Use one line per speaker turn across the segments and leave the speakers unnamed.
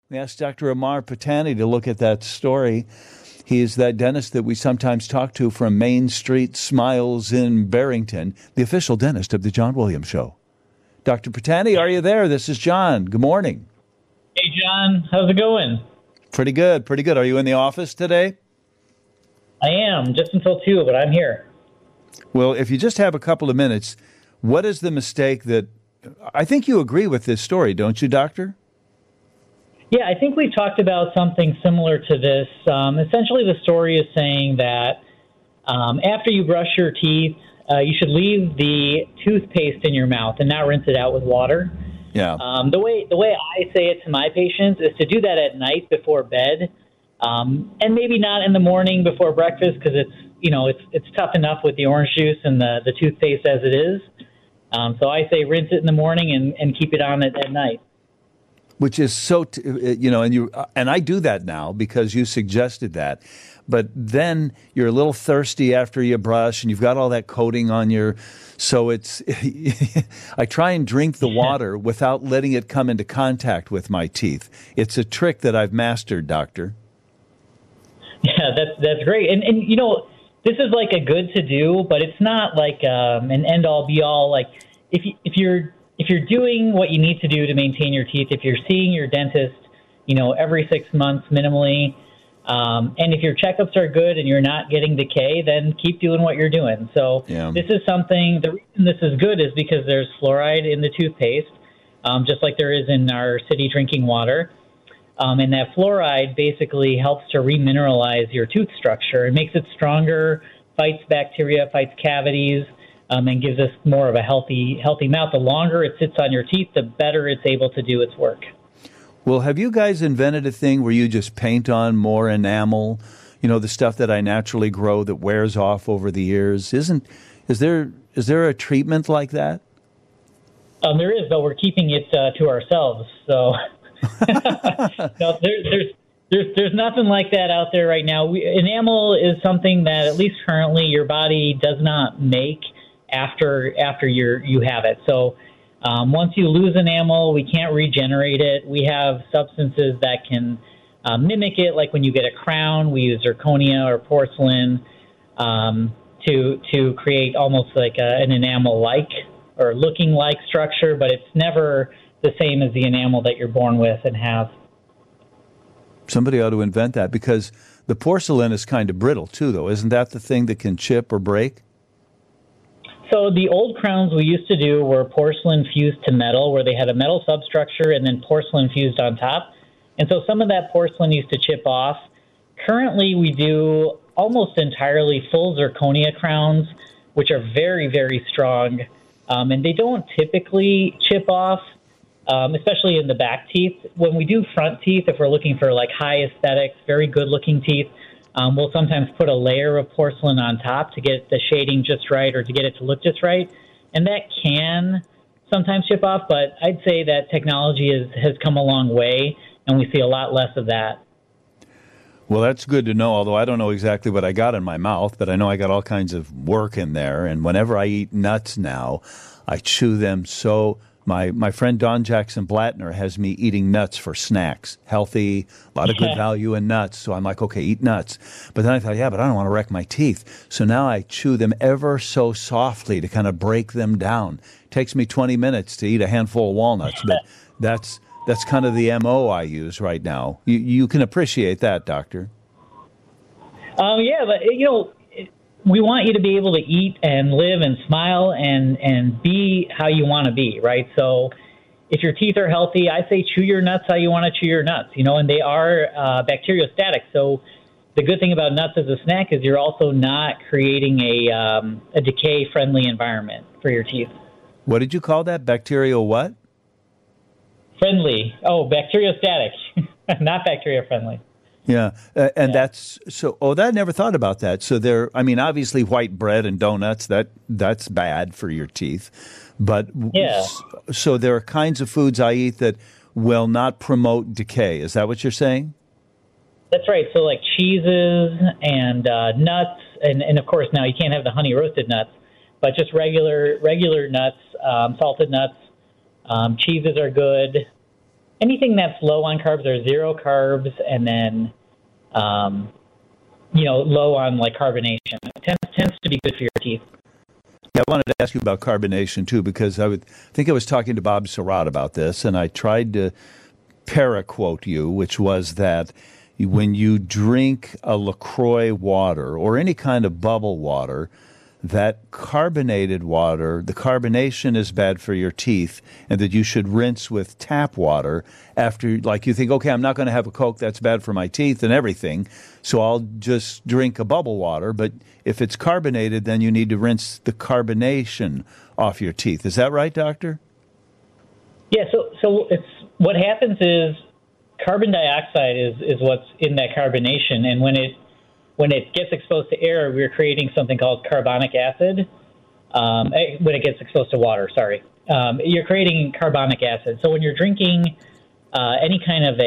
We asked Dr. Amar Patani to look at that story. He is that dentist that we sometimes talk to from Main Street Smiles in Barrington, the official dentist of the John Williams Show. Dr. Patani, are you there? This is John. Good morning.
Hey, John. How's it going?
Pretty good, pretty good. Are you in the office today?
I am, just until 2, but I'm here.
Well, if you just have a couple of minutes, what is the mistake that... I think you agree with this story, don't you, Doctor?
Yeah, I think we've talked about something similar to this. Essentially, the story is saying that after you brush your teeth, you should leave the toothpaste in your mouth and not rinse it out with water.
Yeah.
The way I say it to my patients is to do that at night before bed, and maybe not in the morning before breakfast because it's tough enough with the orange juice and the toothpaste as it is. So I say rinse it in the morning and keep it on at night.
Which is so, and I do that now because you suggested that. But then you're a little thirsty after you brush and you've got all that coating on so it's, I try and drink the water without letting it come into contact with my teeth. It's a trick that I've mastered, Doctor.
Yeah, that's great. And this is like a good to do, but it's not like an end all be all. Like if you're doing what you need to do to maintain your teeth, if you're seeing your dentist, every 6 months minimally, and if your checkups are good and you're not getting decay, then keep doing what you're doing. So This is something, the reason this is good is because there's fluoride in the toothpaste, just like there is in our city drinking water. And that fluoride basically helps to remineralize your tooth structure. It makes it stronger, fights bacteria, fights cavities, and gives us more of a healthy mouth. The longer it sits on your teeth, the better it's able to do its work.
Well, have you guys invented a thing where you just paint on more enamel, the stuff that I naturally grow that wears off over the years? Is there a treatment like that?
There is, but we're keeping it to ourselves. So no, there's nothing like that out there right now. Enamel is something that at least currently your body does not make after you have it. So once you lose enamel, we can't regenerate it. We have substances that can mimic it, like when you get a crown, we use zirconia or porcelain to create almost like an enamel-like or looking-like structure, but it's never the same as the enamel that you're born with and have.
Somebody ought to invent that because the porcelain is kind of brittle too, though. Isn't that the thing that can chip or break?
So the old crowns we used to do were porcelain fused to metal, where they had a metal substructure and then porcelain fused on top. And so some of that porcelain used to chip off. Currently, we do almost entirely full zirconia crowns, which are very, very strong. And they don't typically chip off, especially in the back teeth. When we do front teeth, if we're looking for like high aesthetics, very good-looking teeth, we'll sometimes put a layer of porcelain on top to get the shading just right or to get it to look just right. And that can sometimes chip off, but I'd say that technology has come a long way, and we see a lot less of that.
Well, that's good to know, although I don't know exactly what I got in my mouth, but I know I got all kinds of work in there. And whenever I eat nuts now, I chew them so... My friend Don Jackson Blattner has me eating nuts for snacks. Healthy, a lot of good value in nuts. So I'm like, okay, eat nuts. But then I thought, but I don't want to wreck my teeth. So now I chew them ever so softly to kind of break them down. It takes me 20 minutes to eat a handful of walnuts, but that's kind of the MO I use right now. You can appreciate that, Doctor.
But we want you to be able to eat and live and smile and be how you want to be, right? So if your teeth are healthy, I say chew your nuts how you want to chew your nuts, and they are bacteriostatic. So the good thing about nuts as a snack is you're also not creating a decay-friendly environment for your teeth.
What did you call that? Bacterial what?
Friendly. Oh, bacteriostatic, not bacteria-friendly.
Yeah, that's so. Oh, I never thought about that. So obviously, white bread and donuts that's bad for your teeth, but so there are kinds of foods I eat that will not promote decay. Is that what you're saying?
That's right. So like cheeses and nuts, and of course now you can't have the honey roasted nuts, but just regular nuts, salted nuts. Cheeses are good. anything that's low on carbs or zero carbs, and then low on like carbonation. It tends to be good for your teeth.
Yeah, I wanted to ask you about carbonation too, because I was talking to Bob Surratt about this, and I tried to paraquote you, which was that when you drink a LaCroix water or any kind of bubble water, that carbonated water, the carbonation is bad for your teeth, and that you should rinse with tap water after, like you think, okay, I'm not going to have a Coke, that's bad for my teeth and everything, so I'll just drink a bubble water. But if it's carbonated, then you need to rinse the carbonation off your teeth. Is that right, doctor?
Yeah, so it's what happens is carbon dioxide is what's in that carbonation, and when it gets exposed to air, we're creating something called carbonic acid. When it gets exposed to water, you're creating carbonic acid. So when you're drinking any kind of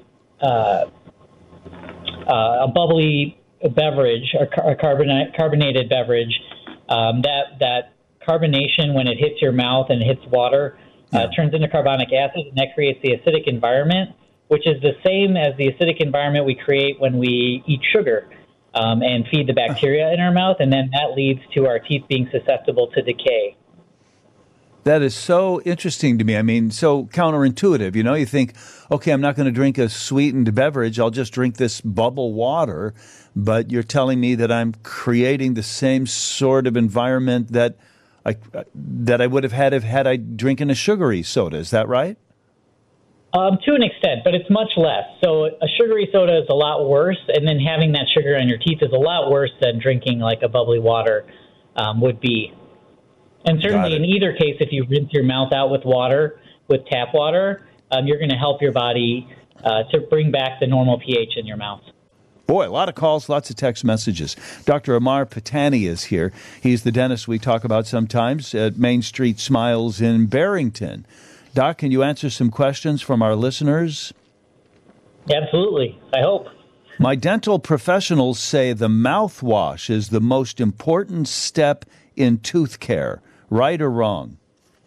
a bubbly beverage or a carbonated beverage, that carbonation, when it hits your mouth and hits water, turns into carbonic acid, and that creates the acidic environment, which is the same as the acidic environment we create when we eat sugar. And feed the bacteria in our mouth, and then that leads to our teeth being susceptible to decay.
That is so interesting to me. I mean, so counterintuitive. You know, you think, okay, I'm not going to drink a sweetened beverage. I'll just drink this bubble water. But you're telling me that I'm creating the same sort of environment that I would have had I drinking a sugary soda. Is that right?
To an extent, but it's much less. So a sugary soda is a lot worse, and then having that sugar on your teeth is a lot worse than drinking like a bubbly water would be. And certainly in either case, if you rinse your mouth out with water, with tap water, you're going to help your body to bring back the normal pH in your mouth.
Boy, a lot of calls, lots of text messages. Dr. Amar Patani is here. He's the dentist we talk about sometimes at Main Street Smiles in Barrington. Doc, can you answer some questions from our listeners?
Absolutely. I hope.
My dental professionals say the mouthwash is the most important step in tooth care. Right or wrong?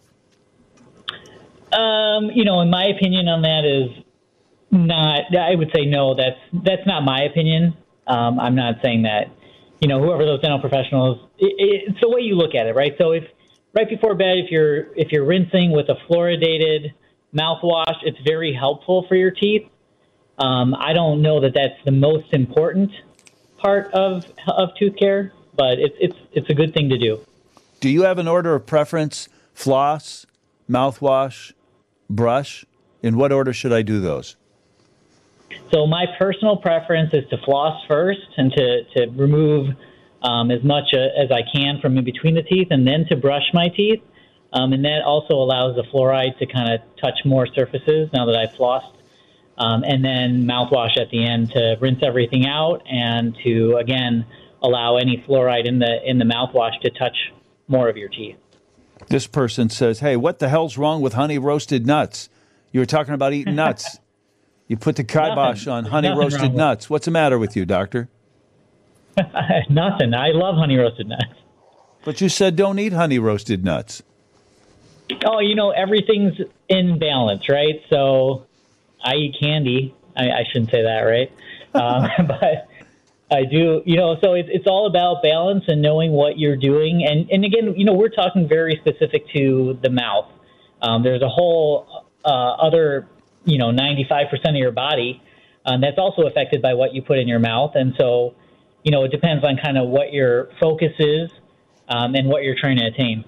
In my opinion on that is not. I would say no. That's not my opinion. I'm not saying that. Whoever those dental professionals, it's the way you look at it, right? So if right before bed, if you're rinsing with a fluoridated mouthwash, it's very helpful for your teeth. I don't know that that's the most important part of tooth care, but it's a good thing to do.
Do you have an order of preference? Floss, mouthwash, brush? In what order should I do those?
So my personal preference is to floss first and to remove as much as I can from in between the teeth, and then to brush my teeth. And that also allows the fluoride to kind of touch more surfaces now that I've flossed. And then mouthwash at the end to rinse everything out and to, again, allow any fluoride in the mouthwash to touch more of your teeth.
This person says, hey, what the hell's wrong with honey roasted nuts? You were talking about eating nuts. You put the kibosh on honey roasted nuts. What's the matter with you, doctor?
Nothing. I love honey roasted nuts.
But you said don't eat honey roasted nuts.
Oh, everything's in balance, right? So I eat candy. I shouldn't say that, right? But I do, so it's all about balance and knowing what you're doing. And again, we're talking very specific to the mouth. There's a whole other, 95% of your body that's also affected by what you put in your mouth. And so, it depends on kind of what your focus is and what you're trying to attain.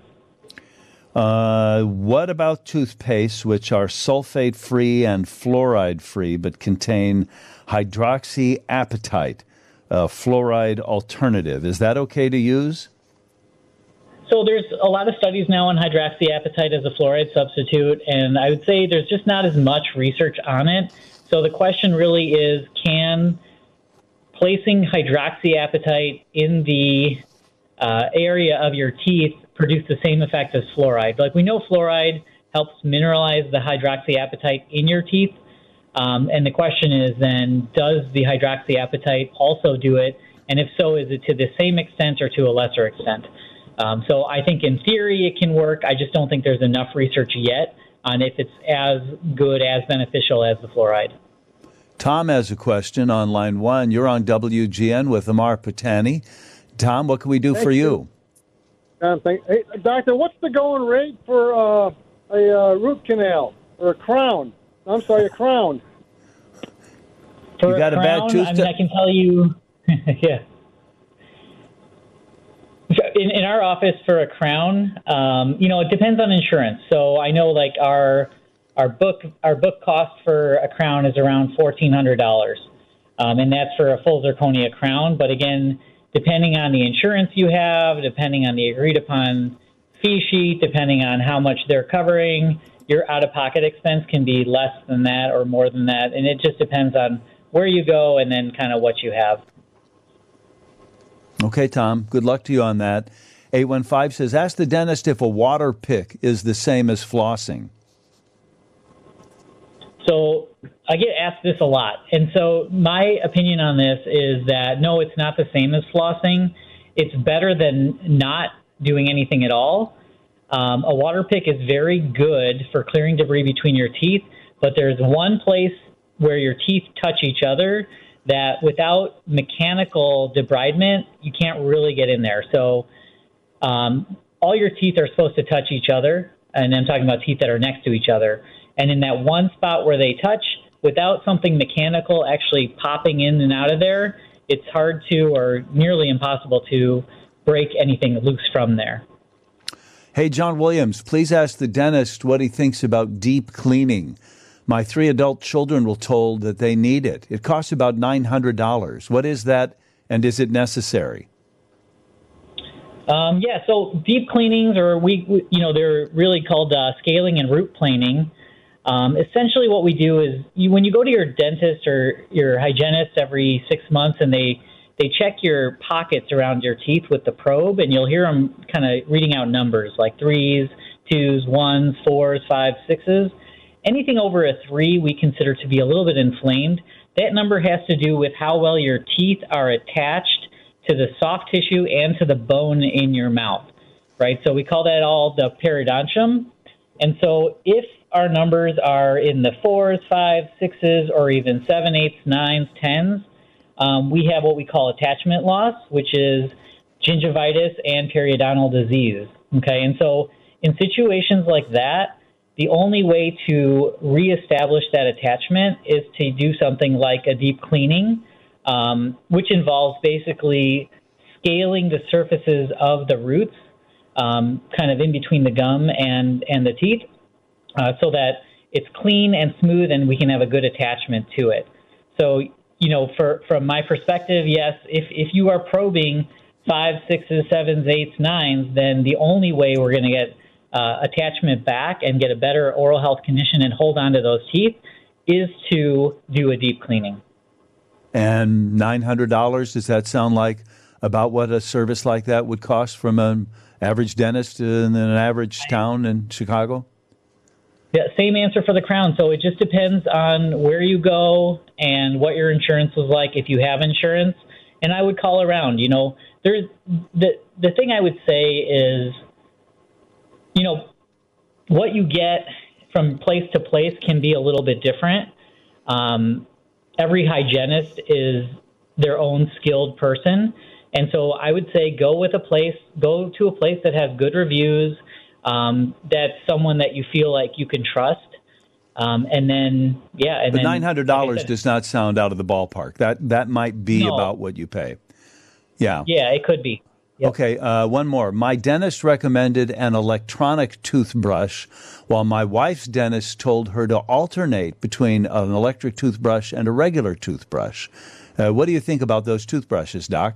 What about toothpaste, which are sulfate-free and fluoride-free, but contain hydroxyapatite, fluoride alternative? Is that okay to use?
So there's a lot of studies now on hydroxyapatite as a fluoride substitute, and I would say there's just not as much research on it. So the question really is, can placing hydroxyapatite in the area of your teeth produce the same effect as fluoride? Like, we know fluoride helps mineralize the hydroxyapatite in your teeth. And the question is then, does the hydroxyapatite also do it? And if so, is it to the same extent or to a lesser extent? So I think in theory it can work. I just don't think there's enough research yet on if it's as good, as beneficial as the fluoride.
Tom has a question on line one. You're on WGN with Amar Patani. Tom, what can we do for you?
Hey, doctor, what's the going rate for a root canal or a crown? I'm sorry, a crown.
For
you got a bad tooth?
I can tell you, yeah. In our office for a crown, it depends on insurance. So I know like our book cost for a crown is around $1,400, and that's for a full zirconia crown. But again, depending on the insurance you have, depending on the agreed upon fee sheet, depending on how much they're covering, your out-of-pocket expense can be less than that or more than that. And it just depends on where you go and then kind of what you have.
Okay, Tom, good luck to you on that. 815 says, ask the dentist if a water pick is the same as flossing.
So I get asked this a lot. And so my opinion on this is that, no, it's not the same as flossing. It's better than not doing anything at all. A water pick is very good for clearing debris between your teeth, but there's one place where your teeth touch each other that without mechanical debridement, you can't really get in there. So all your teeth are supposed to touch each other, and I'm talking about teeth that are next to each other. And in that one spot where they touch, without something mechanical actually popping in and out of there, it's hard to or nearly impossible to break anything loose from there.
Hey, John Williams, please ask the dentist what he thinks about deep cleaning. My 3 adult children were told that they need it. It costs about $900. What is that, and is it necessary?
So deep cleanings, or they're really called scaling and root planing. Essentially what we do is when you go to your dentist or your hygienist every 6 months and they check your pockets around your teeth with the probe, and you'll hear them kind of reading out numbers like 3s, 2s, 1s, 4s, 5s, 6s. Anything over a 3 we consider to be a little bit inflamed. That number has to do with how well your teeth are attached to the soft tissue and to the bone in your mouth, right? So we call that all the periodontium. And so if our numbers are in the 4s, 5s, 6s, or even 7, 8s, 9s, 10s, we have what we call attachment loss, which is gingivitis and periodontal disease. Okay, and so in situations like that, the only way to reestablish that attachment is to do something like a deep cleaning, which involves basically scaling the surfaces of the roots, kind of in between the gum and the teeth, so that it's clean and smooth and we can have a good attachment to it. So, from my perspective, yes, if you are probing 5s, 6s, 7s, 8s, 9s, then the only way we're going to get attachment back and get a better oral health condition and hold on to those teeth is to do a deep cleaning.
And $900, does that sound like about what a service like that would cost from an average dentist in an average town in Chicago?
Yeah, same answer for the crown. So it just depends on where you go and what your insurance was like, if you have insurance. And I would call around. There's the thing I would say is, what you get from place to place can be a little bit different. Every hygienist is their own skilled person. And so I would say go to a place that has good reviews, that's someone that you feel like you can trust. And then, yeah.
But $900 does not sound out of the ballpark. That might be about what you pay. Yeah.
Yeah, it could be. Yep.
Okay, one more. My dentist recommended an electronic toothbrush, while my wife's dentist told her to alternate between an electric toothbrush and a regular toothbrush. What do you think about those toothbrushes, Doc?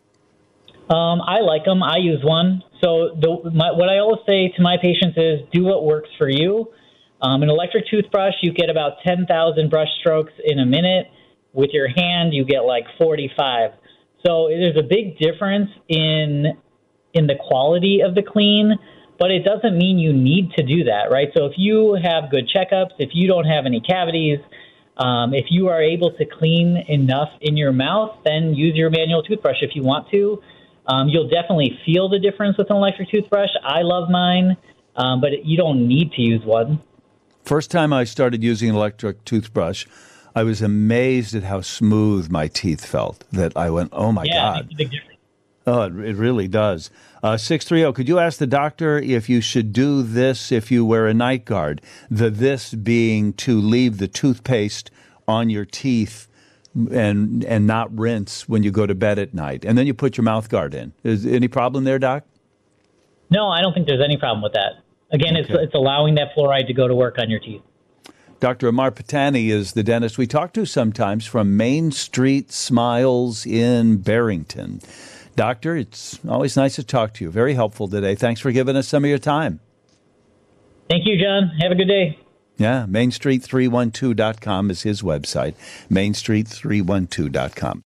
I like them. I use one. So what I always say to my patients is do what works for you. An electric toothbrush, you get about 10,000 brush strokes in a minute. With your hand, you get like 45. So there's a big difference in the quality of the clean, but it doesn't mean you need to do that, right? So if you have good checkups, if you don't have any cavities, if you are able to clean enough in your mouth, then use your manual toothbrush if you want to. You'll definitely feel the difference with an electric toothbrush. I love mine, but you don't need to use one.
First time I started using an electric toothbrush, I was amazed at how smooth my teeth felt. That I went, oh my
Yeah, it
God.
makes a big difference.
Oh, it really does. 630, could you ask the doctor if you should do this if you wear a night guard? This being to leave the toothpaste on your teeth and not rinse when you go to bed at night. And then you put your mouth guard in. Is any problem there, Doc?
No, I don't think there's any problem with that. Again,
Okay.
it's allowing that fluoride to go to work on your teeth.
Dr. Amar Patani is the dentist we talk to sometimes from Main Street Smiles in Barrington. Doctor, it's always nice to talk to you. Very helpful today. Thanks for giving us some of your time.
Thank you, John. Have a good day.
Yeah, mainstreet312.com is his website, mainstreet312.com.